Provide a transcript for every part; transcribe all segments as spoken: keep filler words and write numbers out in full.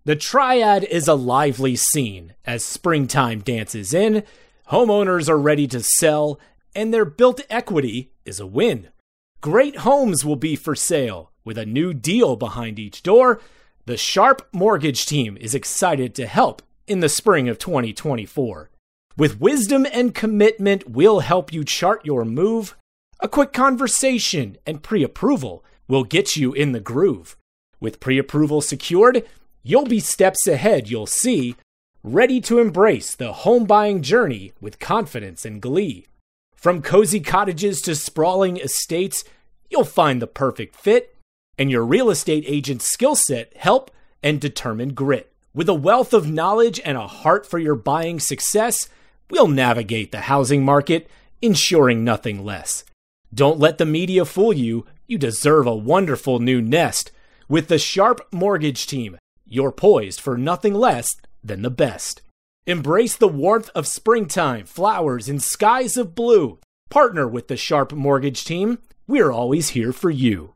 The Triad is a lively scene as springtime dances in, homeowners are ready to sell, and their built equity is a win. Great homes will be for sale with a new deal behind each door. The Sharp Mortgage Team is excited to help in the spring of twenty twenty-four. With wisdom and commitment, we'll help you chart your move. A quick conversation and pre-approval will get you in the groove. With pre-approval secured, you'll be steps ahead, you'll see, ready to embrace the home buying journey with confidence and glee. From cozy cottages to sprawling estates, you'll find the perfect fit, and your real estate agent's skill set help and determined grit. With a wealth of knowledge and a heart for your buying success, we'll navigate the housing market, ensuring nothing less. Don't let the media fool you, you deserve a wonderful new nest. With the Sharp Mortgage Team, you're poised for nothing less than the best. Embrace the warmth of springtime, flowers, and skies of blue. Partner with the Sharp Mortgage Team. We're always here for you.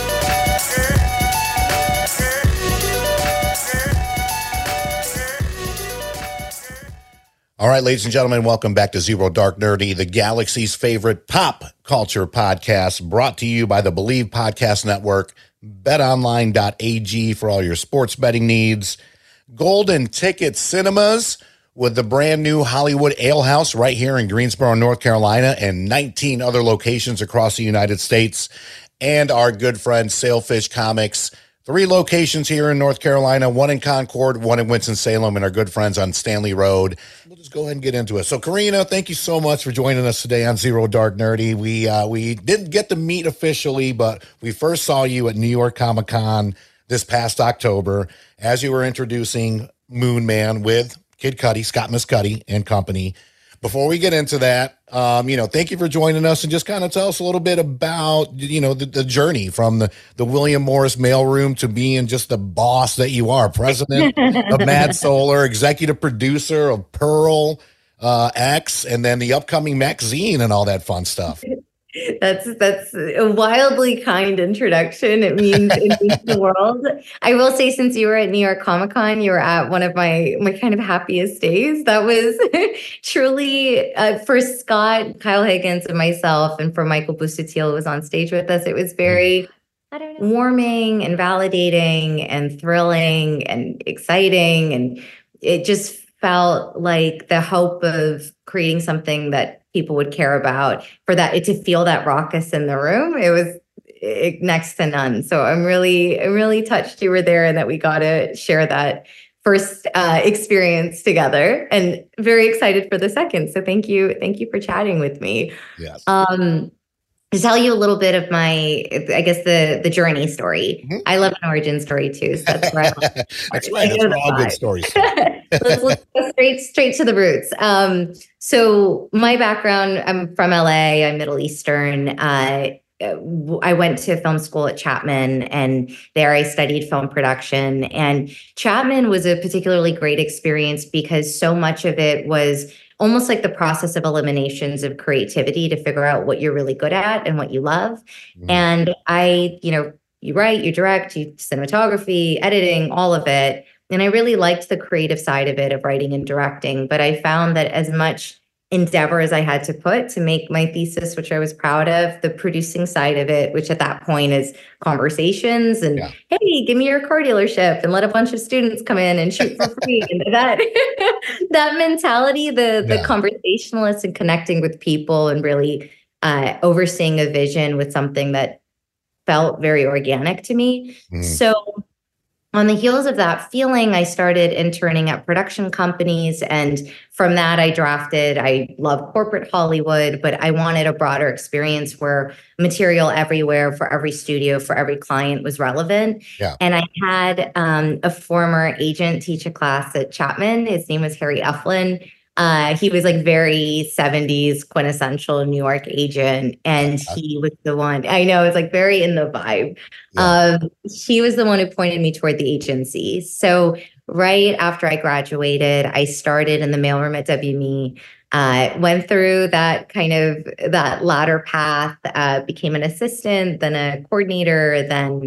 All right, ladies and gentlemen, welcome back to Zero Dark Nerdy, the galaxy's favorite pop culture podcast, brought to you by the Believe Podcast Network, bet online dot a g for all your sports betting needs, Golden Ticket Cinemas with the brand new Hollywood Ale House right here in Greensboro, North Carolina, and nineteen other locations across the United States, and our good friend Sailfish Comics. Three locations here in North Carolina, one in Concord, one in Winston-Salem, and our good friends on Stanley Road. We'll just go ahead and get into it. So, Karina, thank you so much for joining us today on Zero Dark Nerdy. We uh, we didn't get to meet officially, but we first saw you at New York Comic Con this past October as you were introducing Moon Man with Kid Cudi, Scott Mescudi and company. Before we get into that, um, you know, thank you for joining us and just kind of tell us a little bit about, you know, the, the journey from the, the William Morris mailroom to being just the boss that you are, president of Mad Solar, executive producer of Pearl uh, X, and then the upcoming magazine and all that fun stuff. That's that's a wildly kind introduction. It means it means the world. I will say, since you were at New York Comic Con, you were at one of my my kind of happiest days. That was truly uh, for Scott, Kyle Higgins, and myself, and for Michael Busuttil, who was on stage with us. It was very I don't know, warming and validating and thrilling and exciting, and it just felt like the hope of creating something that people would care about, for that it to feel that raucous in the room. It was it, next to none. So I'm really, I'm really touched you were there and that we got to share that first uh, experience together, and very excited for the second. So thank you. Thank you for chatting with me. Yes. Um, to tell you a little bit of my, I guess, the the journey story. Mm-hmm. I love an origin story too. So that's where I That's right. That's where all good stories. let's, let's go straight straight to the roots. Um, so my background, I'm from L A. I'm Middle Eastern. Uh, I went to film school at Chapman, and there I studied film production. And Chapman was a particularly great experience because so much of it was almost like the process of eliminations of creativity to figure out what you're really good at and what you love. Mm-hmm. And I, you know, you write, you direct, you cinematography, editing, all of it. And I really liked the creative side of it, of writing and directing. But I found that as much endeavor as I had to put to make my thesis, which I was proud of, the producing side of it, which at that point is conversations and, yeah. hey, give me your car dealership and let a bunch of students come in and shoot for free. And that that mentality, the the yeah. conversationalist and connecting with people and really uh, overseeing a vision with something that felt very organic to me. Mm. So on the heels of that feeling, I started interning at production companies. And from that, I drafted, I love corporate Hollywood, but I wanted a broader experience where material everywhere for every studio, for every client was relevant. Yeah. And I had um, a former agent teach a class at Chapman. His name was Harry Eflin. Uh, he was like very seventies quintessential New York agent. And he was the one, I know, it's like very in the vibe. Yeah. Um, he was the one who pointed me toward the agency. So right after I graduated, I started in the mailroom at W M E, uh, went through that kind of that ladder path, uh, became an assistant, then a coordinator, then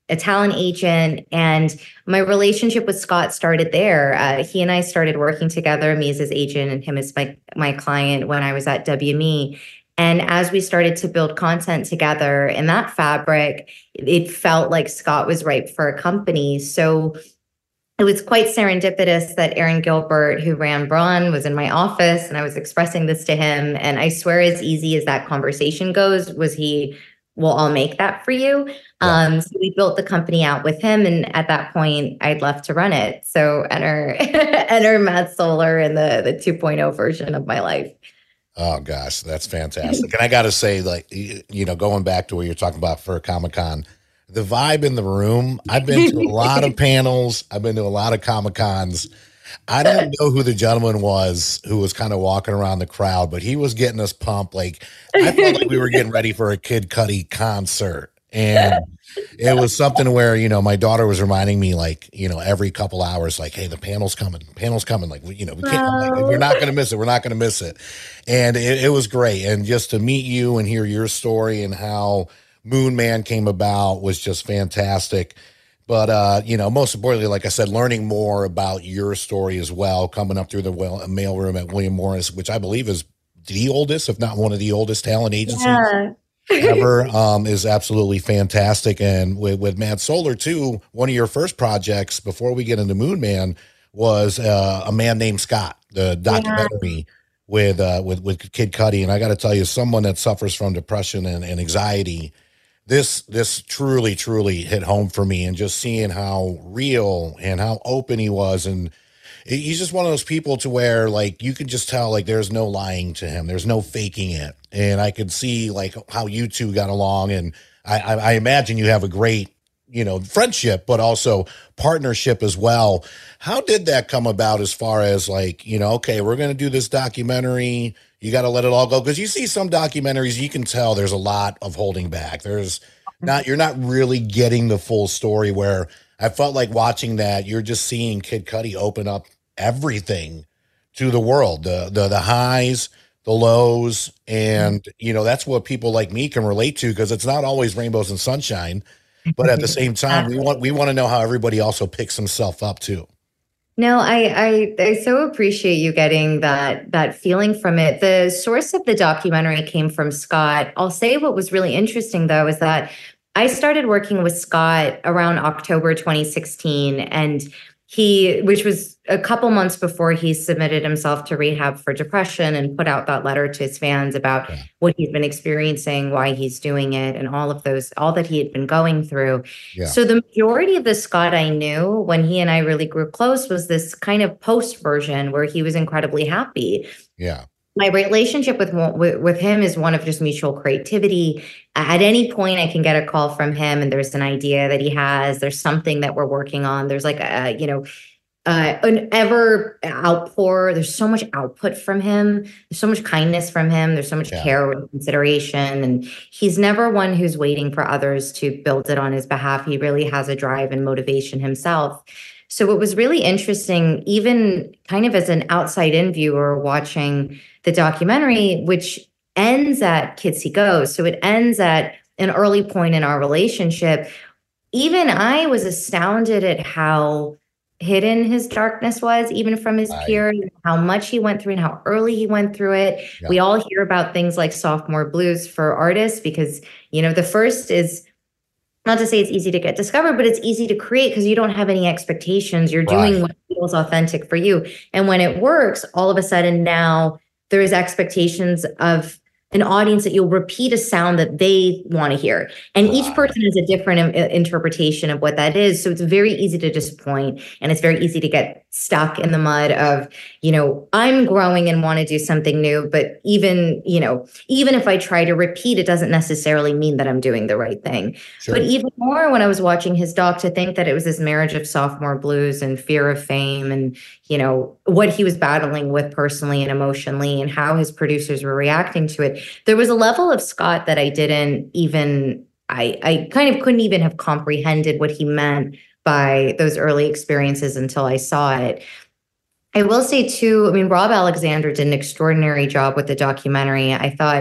a talent agent, and my relationship with Scott started there. Uh, he and I started working together, me as his agent and him as my, my client when I was at W M E. And as we started to build content together in that fabric, it felt like Scott was right for a company. So it was quite serendipitous that Aaron Gilbert, who ran Braun, was in my office, and I was expressing this to him. And I swear, as easy as that conversation goes, was he, well, I'll make that for you. Yeah. Um, so we built the company out with him. And at that point, I'd left to run it. So enter, enter Matt Solar in the, the two point oh version of my life. Oh, gosh, that's fantastic. And I got to say, like, you know, going back to what you're talking about for Comic-Con, the vibe in the room, I've been to a lot of panels. I've been to a lot of Comic-Cons. I don't know who the gentleman was who was kind of walking around the crowd, but he was getting us pumped. Like, I felt like we were getting ready for a Kid Cudi concert. And it was something where, you know, my daughter was reminding me, like, you know, every couple hours, like, hey, the panel's coming, panel's coming. Like, you know, we can't, like, we're not going to miss it. We're not going to miss it. And it, it was great. And just to meet you and hear your story and how Moon Man came about was just fantastic. But, uh, you know, most importantly, like I said, learning more about your story as well, coming up through the mailroom at William Morris, which I believe is the oldest, if not one of the oldest talent agencies yeah. ever, um, is absolutely fantastic. And with, with Matt Solar, too, one of your first projects before we get into Moon Man was uh, A Man Named Scott, the documentary yeah. with, uh, with, with Kid Cudi. And I got to tell you, someone that suffers from depression and, and anxiety, This this truly, truly hit home for me, and just seeing how real and how open he was. And he's just one of those people to where, like, you can just tell, like, there's no lying to him. There's no faking it. And I could see, like, how you two got along. And I, I, I imagine you have a great, you know, friendship, but also partnership as well. How did that come about as far as, like, you know, okay, we're going to do this documentary. You got to let it all go. Because you see some documentaries, you can tell there's a lot of holding back. There's not, you're not really getting the full story, where I felt like watching that, you're just seeing Kid Cudi open up everything to the world, the, the, the highs, the lows. And, you know, that's what people like me can relate to, because it's not always rainbows and sunshine, but at the same time, we want, we want to know how everybody also picks himself up too. No, I, I I so appreciate you getting that that feeling from it. The source of the documentary came from Scott. I'll say what was really interesting, though, is that I started working with Scott around October twenty sixteen, and he, which was a couple months before he submitted himself to rehab for depression and put out that letter to his fans about yeah. what he's been experiencing, why he's doing it, and all of those, all that he had been going through. Yeah. So the majority of the Scott I knew when he and I really grew close was this kind of post version where he was incredibly happy. Yeah. My relationship with, with with him is one of just mutual creativity. At any point, I can get a call from him, and there's an idea that he has. There's something that we're working on. There's like a, you know, uh, an ever outpour. There's so much output from him. There's so much kindness from him. There's so much yeah. care and consideration, and he's never one who's waiting for others to build it on his behalf. He really has a drive and motivation himself. So it was really interesting, even kind of as an outside-in viewer watching the documentary, which ends at Kids He Goes. So it ends at an early point in our relationship. Even I was astounded at how hidden his darkness was, even from his I, peers, how much he went through and how early he went through it. Yeah. We all hear about things like sophomore blues for artists because, you know, the first is, not to say it's easy to get discovered, but it's easy to create because you don't have any expectations. You're doing right. what feels authentic for you. And when it works, all of a sudden now there is expectations of an audience that you'll repeat a sound that they want to hear. And wow. each person has a different im- interpretation of what that is. So it's very easy to disappoint, and it's very easy to get stuck in the mud of, you know, I'm growing and want to do something new, but even, you know, even if I try to repeat, it doesn't necessarily mean that I'm doing the right thing. Sure. But even more when I was watching his doc, to think that it was this marriage of sophomore blues and fear of fame and, you know, what he was battling with personally and emotionally and how his producers were reacting to it. There was a level of Scott that I didn't even, I, I kind of couldn't even have comprehended what he meant by those early experiences until I saw it. I will say too, I mean, Rob Alexander did an extraordinary job with the documentary. I thought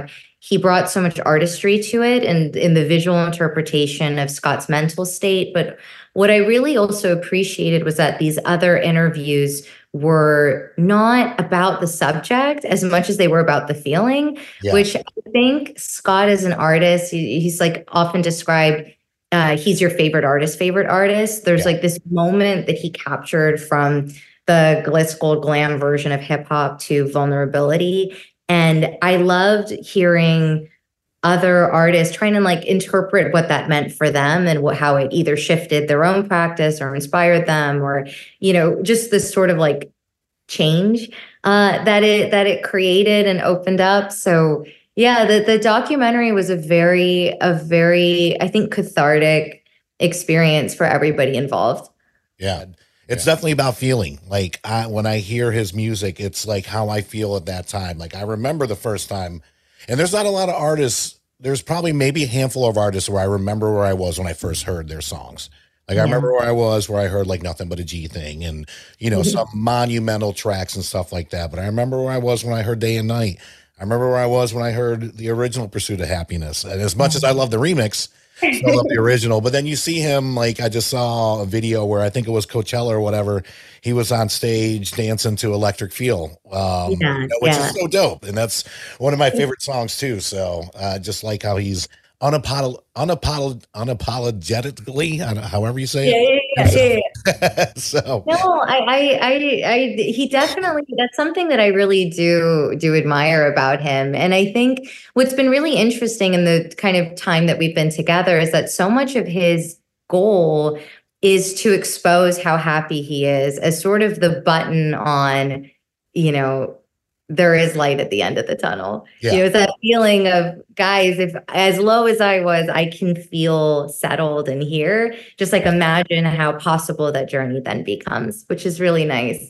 he brought so much artistry to it and in the visual interpretation of Scott's mental state. But what I really also appreciated was that these other interviews were not about the subject as much as they were about the feeling, yeah. which I think Scott as an artist, he, he's like often described, uh, he's your favorite artist, favorite artist. There's yeah. like this moment that he captured from the glitz, gold, glam version of hip hop to vulnerability. And I loved hearing other artists trying to like interpret what that meant for them and what, how it either shifted their own practice or inspired them, or, you know, just this sort of like change uh, that it, that it created and opened up. So yeah, the, the documentary was a very, a very, I think, cathartic experience for everybody involved. Yeah. It's yeah. definitely about feeling. Like I, when I hear his music, it's like how I feel at that time. Like I remember the first time, and there's not a lot of artists. There's probably maybe a handful of artists where I remember where I was when I first heard their songs. Like yeah. I remember where I was, where I heard like Nothing But a G Thing and, you know, some monumental tracks and stuff like that. But I remember where I was when I heard Day and Night. I remember where I was when I heard the original Pursuit of Happiness. And as much as I love the remix, still love the original. But then you see him, like I just saw a video where I think it was Coachella or whatever. He was on stage dancing to Electric Feel, um, yeah, you know, which yeah. is so dope. And that's one of my favorite songs too. So uh, just like how he's unapolog- unapolog- unapologetically, however you say it. Yeah, yeah, yeah. yeah. so no, I, I, I, I, he definitely, that's something that I really do, do admire about him. And I think what's been really interesting in the kind of time that we've been together is that so much of his goal is to expose how happy he is as sort of the button on, you know, there is light at the end of the tunnel. Yeah. You know, it's that feeling of, guys, if as low as I was, I can feel settled in here. Just like imagine how possible that journey then becomes, which is really nice.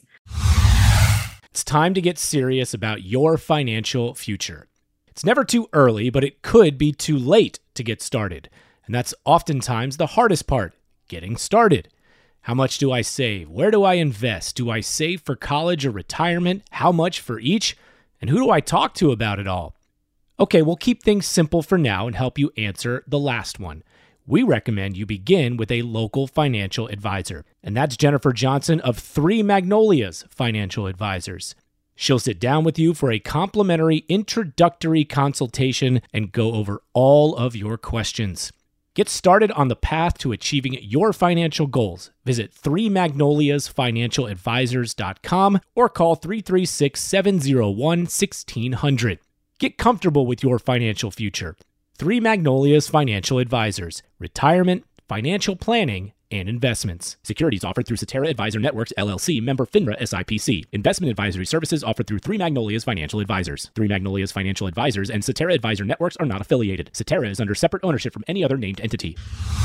It's time to get serious about your financial future. It's never too early, but it could be too late to get started. And that's oftentimes the hardest part, getting started. How much do I save? Where do I invest? Do I save for college or retirement? How much for each? And who do I talk to about it all? Okay, we'll keep things simple for now and help you answer the last one. We recommend you begin with a local financial advisor. And that's Jennifer Johnson of Three Magnolias Financial Advisors. She'll sit down with you for a complimentary introductory consultation and go over all of your questions. Get started on the path to achieving your financial goals. Visit three magnolias financial advisors dot com or call three three six, seven zero one, one six zero zero. Get comfortable with your financial future. Three Magnolias Financial Advisors. Retirement, financial planning, and investments. Securities offered through Cetera Advisor Networks, L L C, member FINRA S I P C. Investment advisory services offered through Three Magnolias Financial Advisors. Three Magnolias Financial Advisors and Cetera Advisor Networks are not affiliated. Cetera is under separate ownership from any other named entity.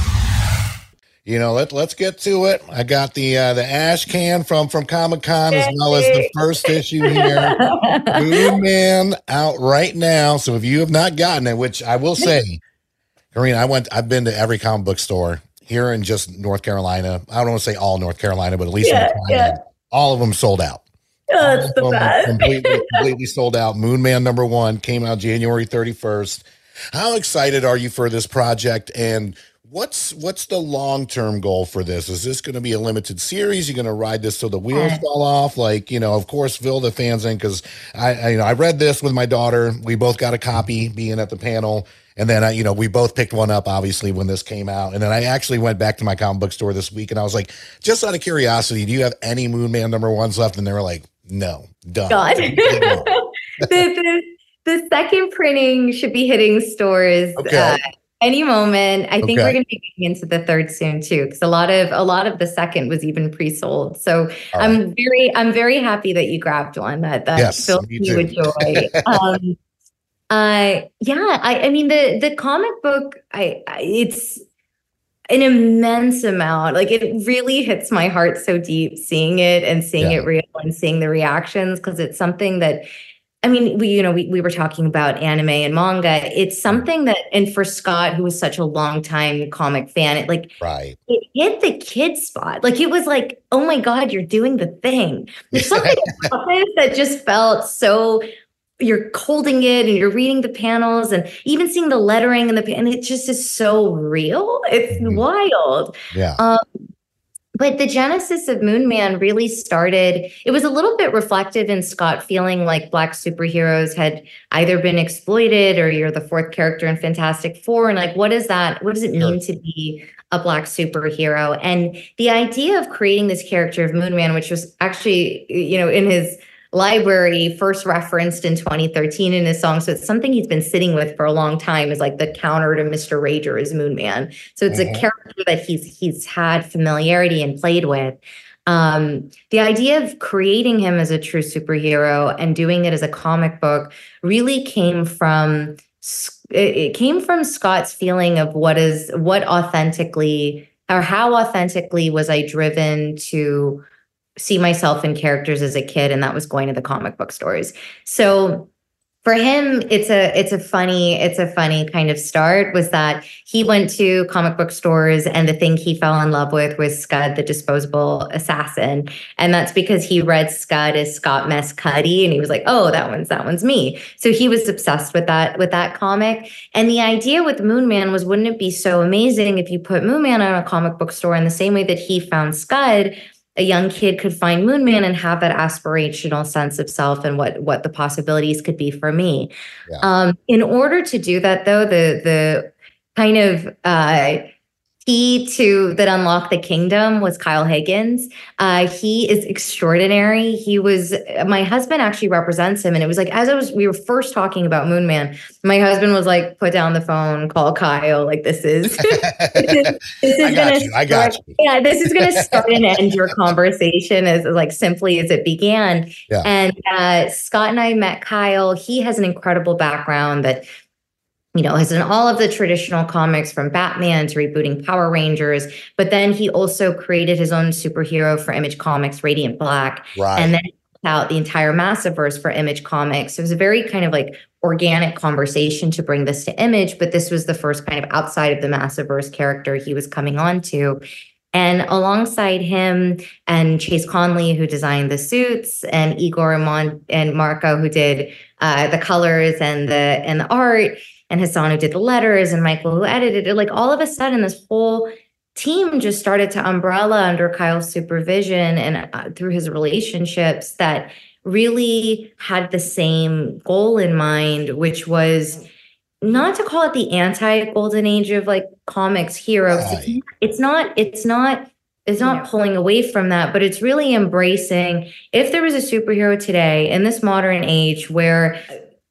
You know, let, let's get to it. I got the uh, the ash can from, from Comic-Con as well as the first issue here. Moon Man out right now. So if you have not gotten it, which I will say, Karina, I went, I've been to every comic book store here in just North Carolina. I don't want to say all North Carolina, but at least yeah, yeah. all of them sold out. Oh, that's the best. completely, completely sold out. Moon Man number one came out January thirty-first. How excited are you for this project? And what's what's the long-term goal for this? Is this going to be a limited series? You're going to ride this till the wheels fall off? Like, you know, of course, fill the fans in, because I, I, you know, I read this with my daughter. We both got a copy being at the panel. And then, I, you know, we both picked one up, obviously, when this came out. And then I actually went back to my comic book store this week, and I was like, just out of curiosity, do you have any Moon Man number ones left? And they were like, no, done. God. the, the, the second printing should be hitting stores okay. uh, any moment. I think okay. we're going to be getting into the third soon too, because a lot of a lot of the second was even pre-sold. So All I'm right. very I'm very happy that you grabbed one that that yes, fills me too. with joy. um, Uh, yeah, I, I mean, the, the comic book, I, I, it's an immense amount. Like, it really hits my heart so deep seeing it and seeing yeah. it real and seeing the reactions. 'Cause it's something that, I mean, we, you know, we, we were talking about anime and manga. It's something that, and for Scott, who was such a long time comic fan, it like, right. it hit the kid spot. Like, it was like, oh my God, you're doing the thing. There's something about this that just felt so you're holding it and you're reading the panels and even seeing the lettering and the and it just is so real. It's mm-hmm. wild. Yeah. Um, But the genesis of Moon Man really started, it was a little bit reflective in Scott feeling like Black superheroes had either been exploited or you're the fourth character in Fantastic Four. And like, what is that? What does it mean to be a Black superhero? And the idea of creating this character of Moon Man, which was actually, you know, in his library first referenced in twenty thirteen in his song. So it's something he's been sitting with for a long time, is like the counter to Mister Rager is Moon Man. So it's mm-hmm. a character that he's he's had familiarity and played with. Um, the idea of creating him as a true superhero and doing it as a comic book really came from it came from Scott's feeling of what is what authentically or how authentically was I driven to see myself in characters as a kid, and that was going to the comic book stores. So for him, it's a it's a funny it's a funny kind of start. Was that he went to comic book stores, and the thing he fell in love with was Scud, the Disposable Assassin, and that's because he read Scud as Scott Mescudi, and he was like, "Oh, that one's that one's me." So he was obsessed with that with that comic. And the idea with Moon Man was, wouldn't it be so amazing if you put Moon Man in a comic book store in the same way that he found Scud? A young kid could find Moon Man and have that aspirational sense of self and what what the possibilities could be for me. Yeah. Um, in order to do that, though, the the kind of uh, key to that unlocked the kingdom was Kyle Higgins. Uh, he is extraordinary. He was my husband actually represents him, and it was like as I was we were first talking about Moon Man, my husband was like, "Put down the phone, call Kyle. Like this is this is, this is I got gonna you. I got start, you. Yeah, this is going to start and end your conversation as like simply as it began." Yeah. And uh, Scott and I met Kyle. He has an incredible background that, you know, has done all of the traditional comics from Batman to rebooting Power Rangers, but then he also created his own superhero for Image Comics, Radiant Black, right. and then out the entire Massiverse for Image Comics. So it was a very kind of like organic conversation to bring this to Image, but this was the first kind of outside of the Massiverse character he was coming on to. And alongside him and Chase Conley, who designed the suits, and Igor and, Mon- and Marco, who did uh, the colors and the and the art, and Hassan, who did the letters, and Michael, who edited it, like all of a sudden, this whole team just started to umbrella under Kyle's supervision and uh, through his relationships that really had the same goal in mind, which was not to call it the anti-golden age of like comics heroes. Right. It's not, it's not, it's not yeah. pulling away from that, but it's really embracing if there was a superhero today in this modern age where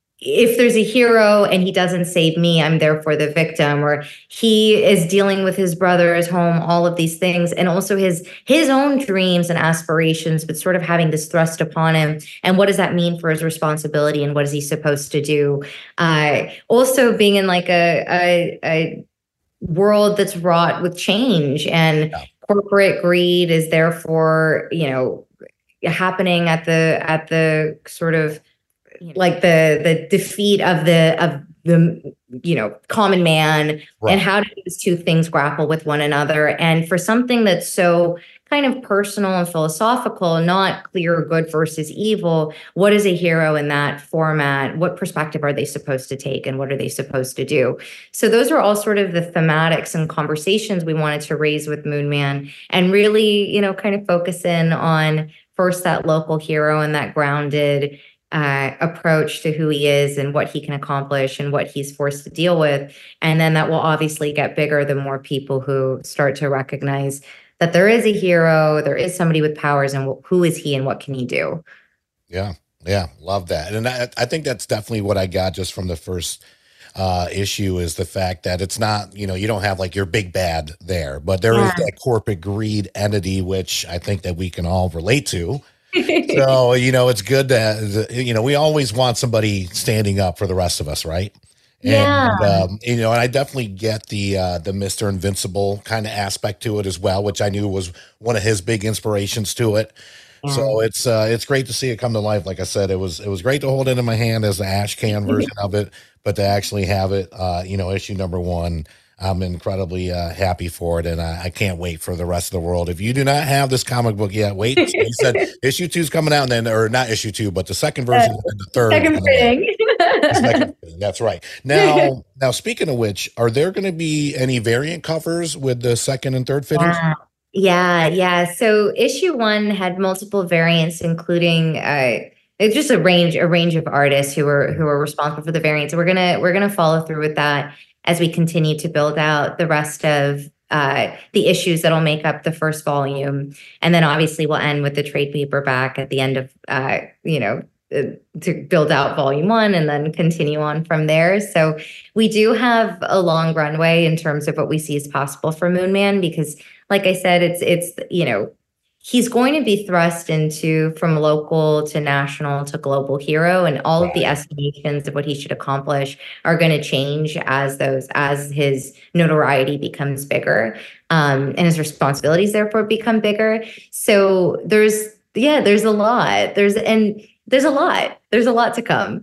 if there's a hero and he doesn't save me, I'm therefore the victim, or he is dealing with his brother's home, all of these things, and also his his own dreams and aspirations, but sort of having this thrust upon him. And what does that mean for his responsibility, and what is he supposed to do? Uh, also being in like a, a, a world that's wrought with change, and yeah. corporate greed is therefore, you know, happening at the at the sort of like the the defeat of the of the you know common man, right. and how do these two things grapple with one another? And for something that's so kind of personal and philosophical, not clear good versus evil, what is a hero in that format? What perspective are they supposed to take, and what are they supposed to do? So those are all sort of the thematics and conversations we wanted to raise with Moon Man, and really, you know, kind of focus in on first that local hero and that grounded Uh, approach to who he is and what he can accomplish and what he's forced to deal with. And then that will obviously get bigger the more people who start to recognize that there is a hero, there is somebody with powers, and wh- who is he and what can he do? Yeah, yeah, love that. And I, I think that's definitely what I got just from the first uh, issue, is the fact that it's not, you know, you don't have like your big bad there, but there yeah. is that corporate greed entity, which I think that we can all relate to. So, you know, it's good to, you know, we always want somebody standing up for the rest of us, right? Yeah. And, um, you know, and I definitely get the, uh, the Mister Invincible kind of aspect to it as well, which I knew was one of his big inspirations to it. Yeah. So it's, uh, it's great to see it come to life. Like I said, it was, it was great to hold it in my hand as the ash can version of it, but to actually have it, uh, you know, issue number one, I'm incredibly uh, happy for it, and I, I can't wait for the rest of the world. If you do not have this comic book yet, wait. He said issue two is coming out, and then, or not issue two, but the second version uh, and the third. Second printing. Second printing. That's right. Now, now speaking of which, are there going to be any variant covers with the second and third fittings? Yeah. Yeah, yeah. So issue one had multiple variants, including uh, it's just a range, a range of artists who were who were responsible for the variants. We're gonna we're gonna follow through with that as we continue to build out the rest of uh, the issues that'll make up the first volume, and then obviously we'll end with the trade paperback at the end of uh, you know. to build out volume one and then continue on from there. So we do have a long runway in terms of what we see as possible for Moonman, because like I said, it's, it's, you know, he's going to be thrust into from local to national to global hero, and all of the estimations of what he should accomplish are going to change as those, as his notoriety becomes bigger, um, and his responsibilities therefore become bigger. So there's, yeah, there's a lot. There's, and There's a lot. There's a lot to come.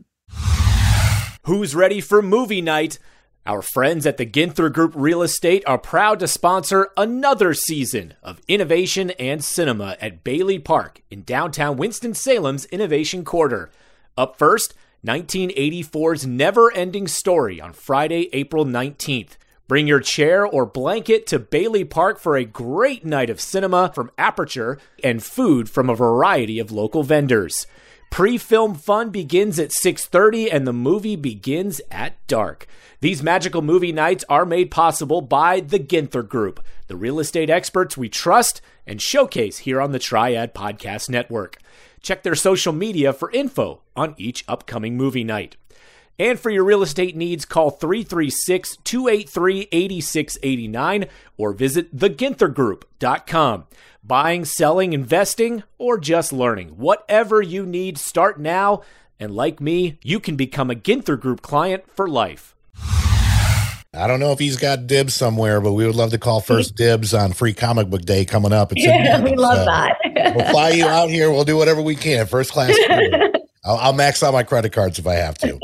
Who's ready for movie night? Our friends at the Ginther Group Real Estate are proud to sponsor another season of innovation and cinema at Bailey Park in downtown Winston-Salem's Innovation Quarter. Up first, nineteen eighty-four's Never-Ending Story on Friday, April nineteenth. Bring your chair or blanket to Bailey Park for a great night of cinema from Aperture and food from a variety of local vendors. Pre-film fun begins at six thirty and the movie begins at dark. These magical movie nights are made possible by the Ginther Group, the real estate experts we trust and showcase here on the Triad Podcast Network. Check their social media for info on each upcoming movie night. And for your real estate needs, call three three six, two eight three, eight six eight nine or visit the ginther group dot com. Buying, selling, investing, or just learning. Whatever you need, start now. And like me, you can become a Ginther Group client for life. I don't know if he's got dibs somewhere, but we would love to call first dibs on Free Comic Book Day coming up. It's yeah, we love so that. We'll fly you out here. We'll do whatever we can. First class. I'll, I'll max out my credit cards if I have to.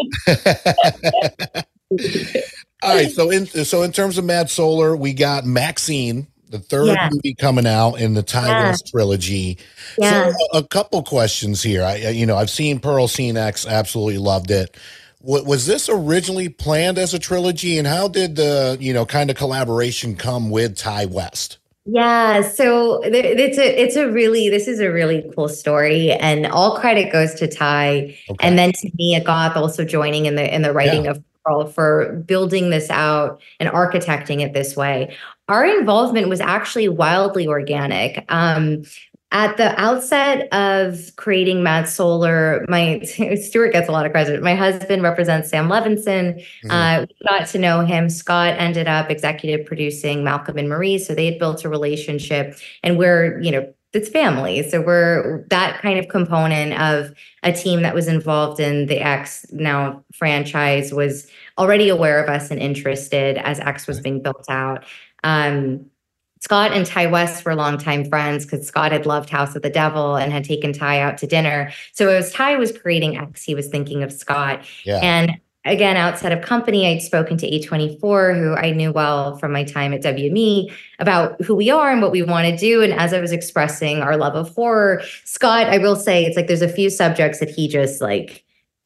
All right. So in so in terms of Mad Solar, we got Maxine, the third yeah. movie coming out in the Ty yeah. West trilogy. Yeah. So a, a couple questions here. I, you know, I've seen Pearl Scene X, absolutely loved it. W- was this originally planned as a trilogy, and how did the, you know, kind of collaboration come with Ty West? Yeah, so it's a it's a really this is a really cool story, and all credit goes to Ty, okay. and then to Mia Goth also joining in the in the writing yeah. of Pearl for building this out and architecting it this way. Our involvement was actually wildly organic. Um, At the outset of creating Mad Solar, my Stuart gets a lot of credit. My husband represents Sam Levinson. Mm-hmm. Uh, we got to know him. Scott ended up executive producing Malcolm and Marie, so they had built a relationship, and we're, you know, it's family. So we're that kind of component of a team that was involved in the X now franchise was already aware of us and interested as X was being built out. Um, Scott and Ty West were longtime friends because Scott had loved House of the Devil and had taken Ty out to dinner. So as Ty was creating X, he was thinking of Scott. Yeah. And again, outside of company, I'd spoken to A twenty-four, who I knew well from my time at W M E, about who we are and what we want to do. And as I was expressing our love of horror, Scott, I will say, it's like there's a few subjects that he just like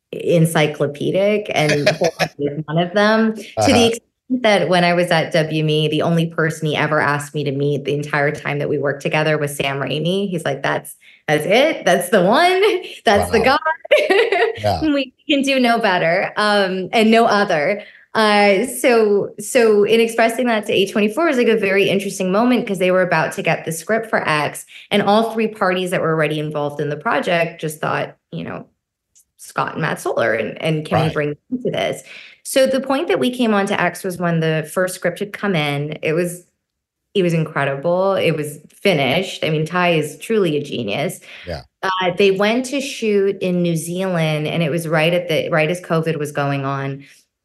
encyclopedic, and horror is one of them. Uh-huh. To the extent that when I was at W M E, the only person he ever asked me to meet the entire time that we worked together was Sam Raimi. He's like, that's that's it. That's the one. That's wow. the guy. Yeah. We can do no better um, and no other. Uh, so so in expressing that to A twenty-four was like a very interesting moment because they were about to get the script for X, and all three parties that were already involved in the project just thought, you know, Scott and Mad Solar, and, and can right. we bring them to this? So the point that we came on to X was when the first script had come in. It was it was incredible. It was finished. I mean, Ty is truly a genius. Yeah. Uh, they went to shoot in New Zealand, and it was right at the right as COVID was going on.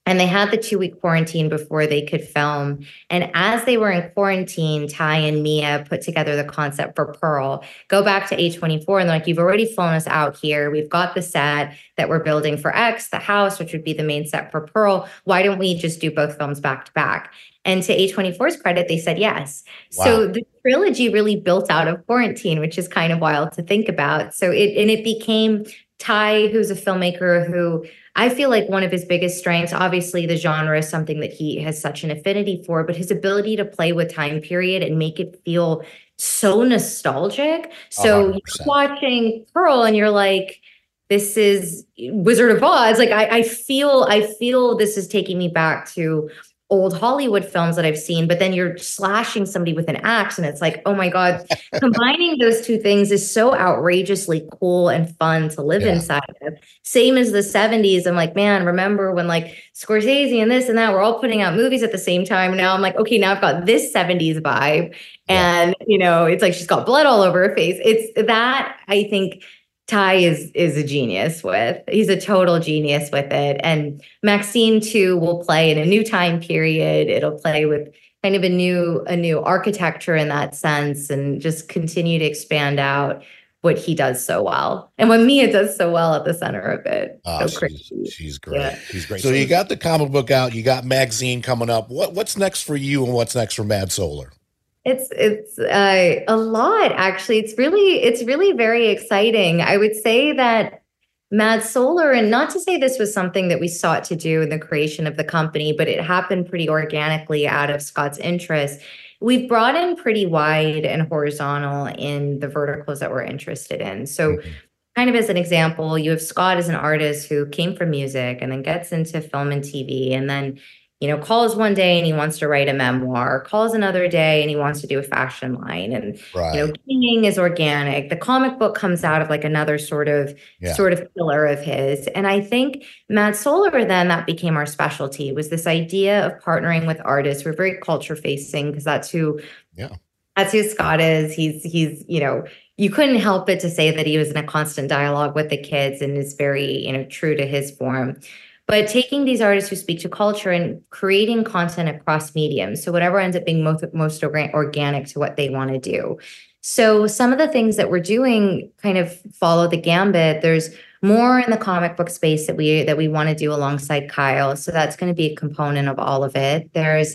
And they had the two-week quarantine before they could film. And as they were in quarantine, Ty and Mia put together the concept for Pearl. Go back to A twenty-four and they're like, you've already flown us out here. We've got the set that we're building for X, the house, which would be the main set for Pearl. Why don't we just do both films back to back? And to A twenty-four's credit, they said yes. Wow. So the trilogy really built out of quarantine, which is kind of wild to think about. So it, and it became Ty, who's a filmmaker who I feel like one of his biggest strengths, obviously the genre is something that he has such an affinity for, but his ability to play with time period and make it feel so nostalgic. So one hundred percent. You're watching Pearl and you're like, this is Wizard of Oz. Like I, I feel, I feel this is taking me back to old Hollywood films that I've seen, but then you're slashing somebody with an axe and it's like, oh my God, combining those two things is so outrageously cool and fun to live yeah. inside of. Same as the seventies. I'm like, man, remember when like Scorsese and this and that, we're all putting out movies at the same time. Now I'm like, okay, now I've got this seventies vibe. And, yeah. you know, it's like she's got blood all over her face. It's that, I think, Ty is is a genius with. He's a total genius with it. And Maxine too will play in a new time period. It'll play with kind of a new a new architecture in that sense and just continue to expand out what he does so well. And what Mia does so well at the center of it. Oh, so she's, she's great. Yeah. She's great. So you got the comic book out, you got Maxine coming up. What what's next for you and what's next for Mad Solar? It's it's uh, a lot, actually. It's really it's really very exciting. I would say that Mad Solar, and not to say this was something that we sought to do in the creation of the company, but it happened pretty organically out of Scott's interest. We've brought in pretty wide and horizontal in the verticals that we're interested in. So mm-hmm. kind of as an example, you have Scott as an artist who came from music and then gets into film and T V and then you know, calls one day and he wants to write a memoir, calls another day and he wants to do a fashion line. And, right. you know, gaming is organic. The comic book comes out of like another sort of, yeah. sort of pillar of his. And I think Mad Solar, then that became our specialty, was this idea of partnering with artists. We're very culture facing because that's who, yeah. that's who Scott is. He's, he's, you know, you couldn't help it to say that he was in a constant dialogue with the kids and is very, you know, true to his form. But taking these artists who speak to culture and creating content across mediums. So whatever ends up being most, most organic to what they want to do. So some of the things that we're doing kind of follow the gambit. There's more in the comic book space that we that we want to do alongside Kyle. So that's going to be a component of all of it. There's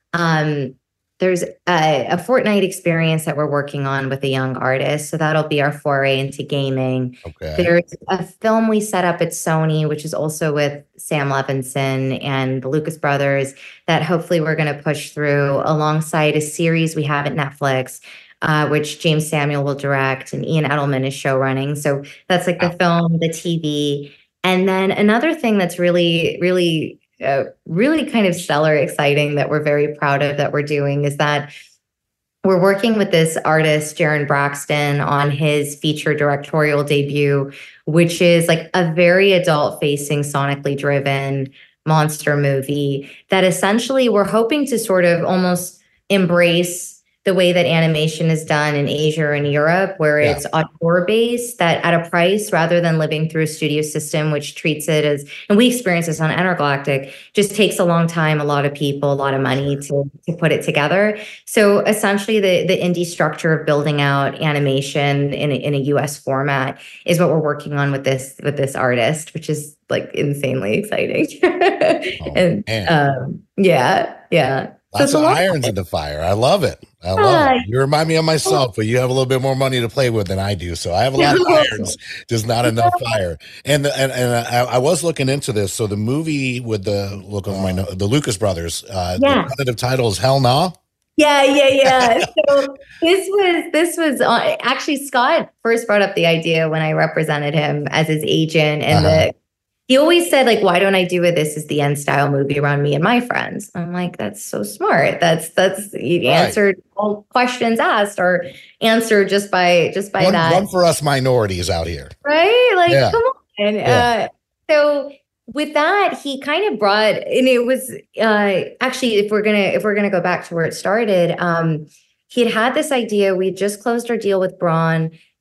um, There's a, a Fortnite experience that we're working on with a young artist. So that'll be our foray into gaming. Okay. There's a film we set up at Sony, which is also with Sam Levinson and the Lucas brothers, that hopefully we're going to push through alongside a series we have at Netflix, uh, which James Samuel will direct and Ian Edelman is show running. So that's like the wow. film, the T V. And then another thing that's really, really Uh, really kind of stellar, exciting that we're very proud of that we're doing is that we're working with this artist, Jaron Braxton, on his feature directorial debut, which is like a very adult-facing, sonically driven monster movie that essentially we're hoping to sort of almost embrace the way that animation is done in Asia and Europe, where yeah. it's auteur-based, that at a price rather than living through a studio system, which treats it as, and we experience this on Intergalactic, just takes a long time, a lot of people, a lot of money to, to put it together. So essentially the, the indie structure of building out animation in a, in a U S format is what we're working on with this, with this artist, which is like insanely exciting. oh, and um, yeah, yeah. Lots so of irons in the fire. I love it. I love it. You remind me of myself, but you have a little bit more money to play with than I do. So I have a lot of irons, just not enough fire. And and and I, I was looking into this. So the movie with the look of my the Lucas brothers, uh, yeah. the tentative title is Hell Nah. Yeah, yeah, yeah. So this was this was uh, actually Scott first brought up the idea when I represented him as his agent, and uh-huh. the. He always said, like, why don't I do it? This is the end style movie around me and my friends. I'm like, that's so smart. That's that's you right. answered all questions asked or answered just by just by one, that. One for us minorities out here. Right? Like, yeah. come on. Yeah. Uh, so with that, he kind of brought, and it was uh, actually, if we're gonna if we're gonna go back to where it started, um, he had had this idea. We just closed our deal with Braun.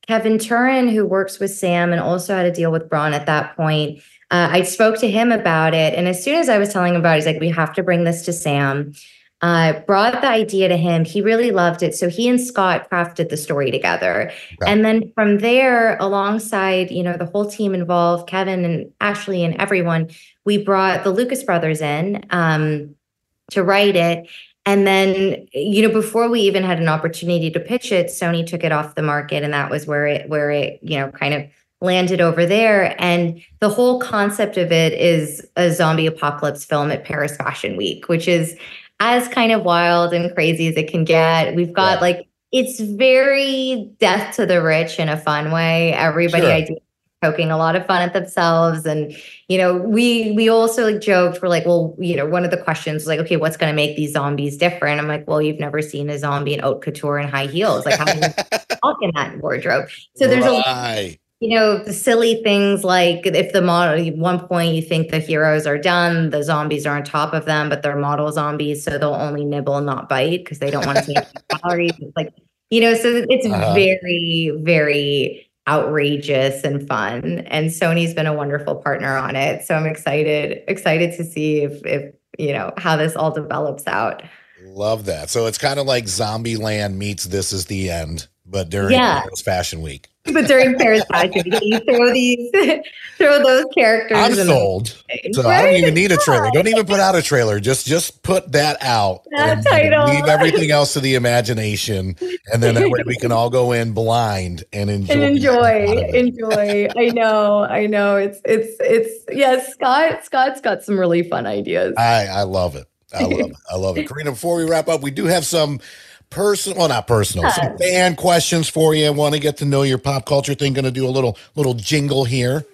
Kevin Turin, who works with Sam and also had a deal with Braun at that point, uh, I spoke to him about it. And as soon as I was telling him about it, he's like, we have to bring this to Sam. Uh, brought the idea to him. He really loved it. So he and Scott crafted the story together. Okay. And then from there, alongside, you know, the whole team involved, Kevin and Ashley and everyone, we brought the Lucas brothers in um, to write it. And then, you know, before we even had an opportunity to pitch it, Sony took it off the market. And that was where it, where it, you know, kind of landed over there. And the whole concept of it is a zombie apocalypse film at Paris Fashion Week, which is as kind of wild and crazy as it can get. We've got yeah. like, it's very death to the rich in a fun way. Everybody sure. I do poking a lot of fun at themselves. And, you know, we, we also like joked, we're like, well, you know, one of the questions was like, okay, what's going to make these zombies different? I'm like, well, you've never seen a zombie in haute couture and high heels. Like how do you talk in that wardrobe? So there's right. a you know, the silly things like if the model, at one point you think the heroes are done, the zombies are on top of them, but they're model zombies. So they'll only nibble and not bite because they don't want to take calories. It's like, you know, so it's uh-huh. very, very outrageous and fun. And Sony's been a wonderful partner on it. So I'm excited, excited to see if, if, you know, how this all develops out. Love that. So it's kind of like Zombieland meets This Is the End, but during yeah. Paris Fashion Week. But during Paris Fashion Week, you throw these, throw those characters. I'm sold. So right? I don't even need a trailer. Don't even put out a trailer. Just, just put that out. That and title. Leave everything else to the imagination, and then that way we can all go in blind and enjoy. And enjoy, enjoy. I know, I know. It's, it's, it's. Yes, Scott. Scott's got some really fun ideas. I, I love it. I love it. I love it. Karina, before we wrap up, we do have some personal, well, not personal, yes. some fan questions for you. I want to get to know your pop culture thing. Going to do a little, little jingle here.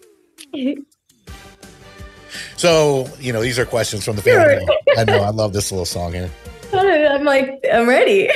So, you know, these are questions from the fan. Sure. I know. I love this little song here. I'm like, I'm ready.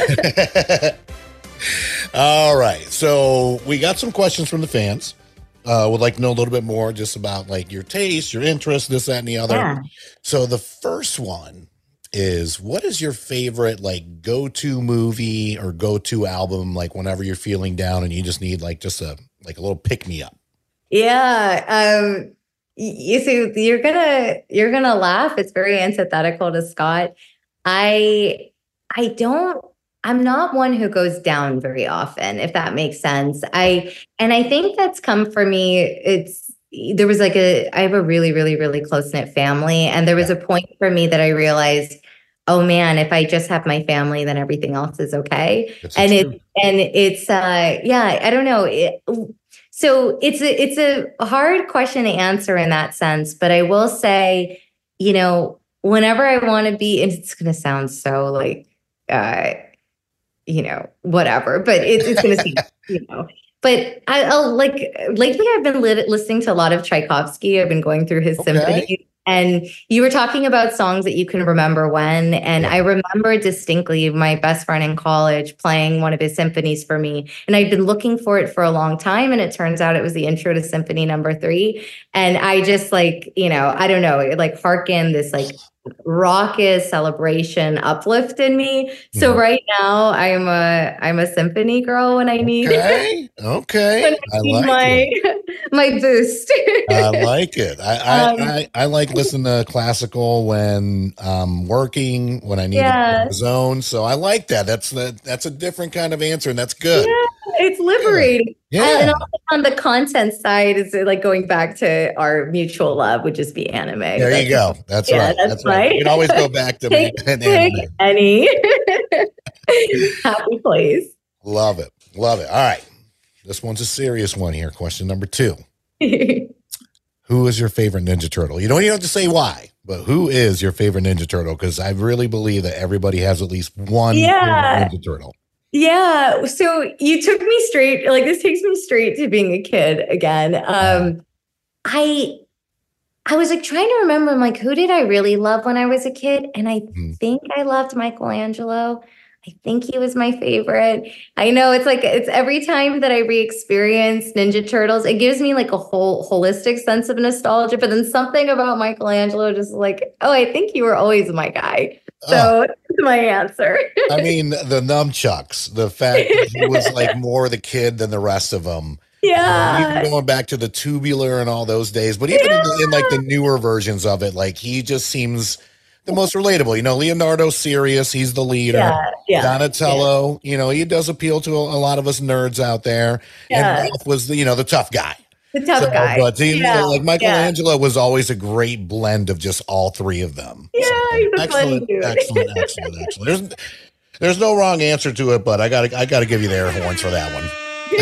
All right. So we got some questions from the fans. Uh, would like to know a little bit more just about like your taste, your interest, this, that, and the other. Yeah. So the first one is, what is your favorite like go-to movie or go-to album, like whenever you're feeling down and you just need like just a like a little pick-me-up? Yeah. Um, you see, you're gonna you're gonna laugh. It's very antithetical to Scott. I I don't. I'm not one who goes down very often, if that makes sense. I and I think that's come for me. It's there was like a I have a really, really, really close-knit family. And there was a point for me that I realized, oh man, if I just have my family, then everything else is okay. That's and it and it's uh yeah, I don't know. It, so it's a it's a hard question to answer in that sense, but I will say, you know, whenever I want to be, and it's gonna sound so like uh you know, whatever, but it, it's going to seem, you know, but I, I'll like, lately I've been lit, listening to a lot of Tchaikovsky. I've been going through his okay. symphonies, and you were talking about songs that you can remember when, and yeah. I remember distinctly my best friend in college playing one of his symphonies for me. And I'd been looking for it for a long time. And it turns out it was the intro to symphony number three. And I just like, you know, I don't know, it like hearken this like raucous celebration uplift in me. So yeah. right now I'm a I'm a symphony girl when I need okay okay when I, I need like my it. my boost. I like it. I I, um, I I like listening to classical when I'm working, when I need yeah. a zone. So I like that. That's the that's a different kind of answer, and that's good. Yeah, it's liberating. Yeah. And also on the content side, is like going back to our mutual love would just be anime. There that's, you go. That's yeah, right. That's, that's right. right. You can always go back to pick, an pick anime. Any happy place. Love it. Love it. All right. This one's a serious one here. Question number two. Who is your favorite Ninja Turtle? You don't even have to say why, but who is your favorite Ninja Turtle? Because I really believe that everybody has at least one yeah. Ninja Turtle. Yeah. So you took me straight, like this takes me straight to being a kid again. Um, I, I was like trying to remember, I'm like, who did I really love when I was a kid? And I mm. think I loved Michelangelo. I think he was my favorite. I know it's like, it's every time that I re-experience Ninja Turtles, it gives me like a whole holistic sense of nostalgia, but then something about Michelangelo just like, oh, I think you were always my guy. So uh, that's my answer. I mean, the nunchucks, the fact that he was like more the kid than the rest of them. Yeah. You know, even going back to the tubular and all those days, but even yeah. in, in like the newer versions of it, like he just seems the most relatable. You know, Leonardo's serious. He's the leader. Yeah, yeah, Donatello, yeah. you know, he does appeal to a, a lot of us nerds out there. Yeah. And Ralph was the, you know, the tough guy. The tough so, guy. But he, yeah, like Michelangelo yeah. was always a great blend of just all three of them. Yeah, so, he's a excellent, funny dude. excellent, excellent, excellent. There's, there's no wrong answer to it, but I gotta, I gotta give you the air horns for that one.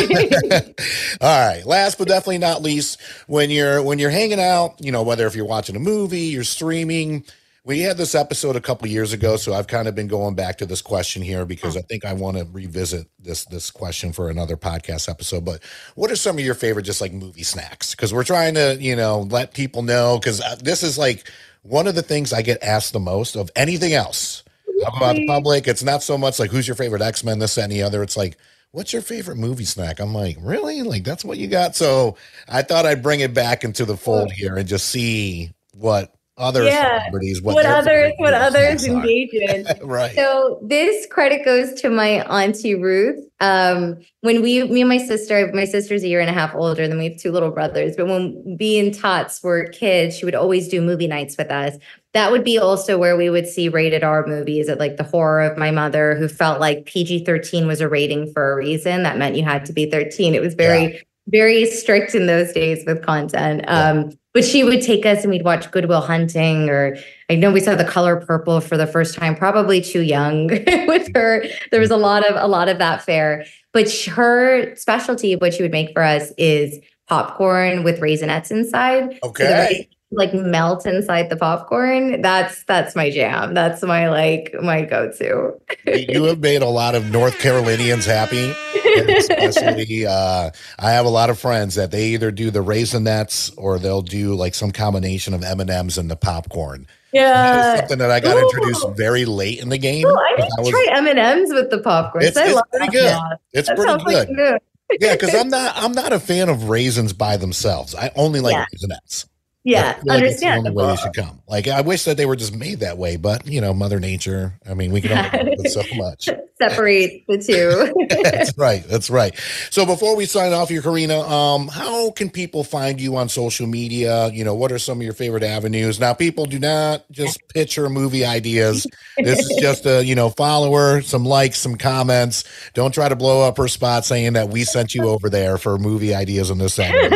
All right. Last but definitely not least, when you're when you're hanging out, you know, whether if you're watching a movie, you're streaming. We had this episode a couple of years ago, so I've kind of been going back to this question here because I think I want to revisit this this question for another podcast episode. But what are some of your favorite just like movie snacks? Because we're trying to, you know, let people know, because this is like one of the things I get asked the most of anything else. Talk about the public. It's not so much like who's your favorite X-Men, this, that, and the other. It's like, what's your favorite movie snack? I'm like, really? Like, that's what you got? So I thought I'd bring it back into the fold here and just see what other yeah. celebrities, what, what others, what others engage in. Right. So this credit goes to my auntie Ruth. Um, when we, me and my sister, my sister's a year and a half older than we have two little brothers. But when me and Tots were kids, she would always do movie nights with us. That would be also where we would see rated R movies at like the horror of my mother, who felt like P G thirteen was a rating for a reason. That meant you had to be thirteen. It was very, yeah. very strict in those days with content. Yeah. Um, but she would take us and we'd watch Good Will Hunting, or I know we saw The Color Purple for the first time, probably too young with her. There was a lot of, a lot of that fare. But her specialty, what she would make for us, is popcorn with Raisinets inside. Okay. So like melt inside the popcorn. That's that's my jam. That's my like my go-to. You have made a lot of North Carolinians happy. Especially, uh, I have a lot of friends that they either do the Raisinets or they'll do like some combination of M and M's and the popcorn. Yeah, something that I got Ooh. introduced very late in the game. Ooh, I didn't try M and M's with the popcorn. It's, I it's love pretty good. That. It's that pretty good. Like good. Yeah, because I'm not I'm not a fan of raisins by themselves. I only like yeah. Raisinets. Yeah, like understandable. That's the only way they should come. Like, I wish that they were just made that way, but you know, Mother Nature. I mean, we can only do so much. Separate the two. That's right. That's right. So before we sign off here, Karina, um, how can people find you on social media? You know, what are some of your favorite avenues? Now, people, do not just pitch her movie ideas. This is just a, you know, follower, some likes, some comments. Don't try to blow up her spot saying that we sent you over there for movie ideas on this end.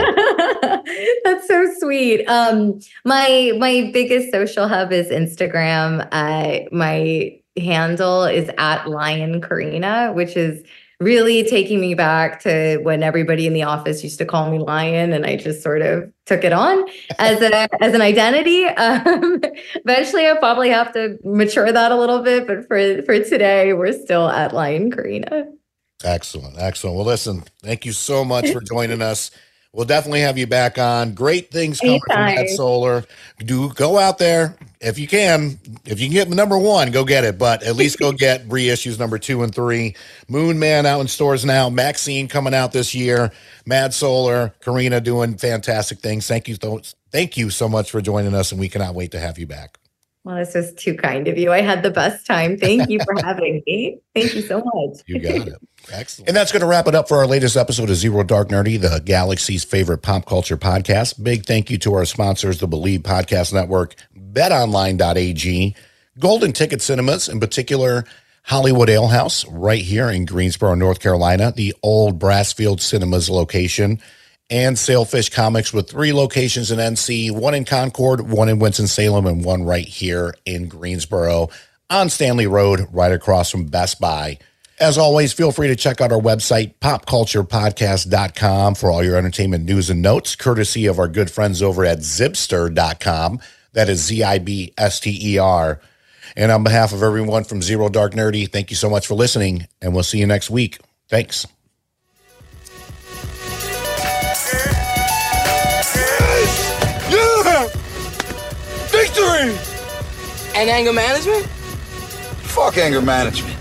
That's so sweet. Um, my my biggest social hub is Instagram. Uh, my handle is at Lion Karina, which is really taking me back to when everybody in the office used to call me Lion, and I just sort of took it on as a as an identity. Um, eventually, I'll probably have to mature that a little bit, but for for today, we're still at Lion Karina. Excellent, excellent. Well, listen, thank you so much for joining us. We'll definitely have you back on. Great things coming Anytime. from Mad Solar. Do go out there if you can. If you can get number one, go get it. But at least go get reissues number two and three. Moon Man out in stores now. Maxine coming out this year. Mad Solar. Karina doing fantastic things. Thank you. Thank you so much for joining us, and we cannot wait to have you back. Well, this was too kind of you. I had the best time. Thank you for having me. Thank you so much. You got it. Excellent. And that's going to wrap it up for our latest episode of Zero Dark Nerdy, the Galaxy's favorite pop culture podcast. Big thank you to our sponsors, the Believe Podcast Network, bet online dot a g, Golden Ticket Cinemas, in particular, Hollywood Ale House, right here in Greensboro, North Carolina, the old Brassfield Cinemas location, and Sailfish Comics with three locations in N C, one in Concord, one in Winston-Salem, and one right here in Greensboro on Stanley Road, right across from Best Buy. As always, feel free to check out our website, pop culture podcast dot com, for all your entertainment news and notes, courtesy of our good friends over at zibster dot com. That is Z I B S T E R. And on behalf of everyone from Zero Dark Nerdy, thank you so much for listening, and we'll see you next week. Thanks. Yeah! Victory! And anger management? Fuck anger management.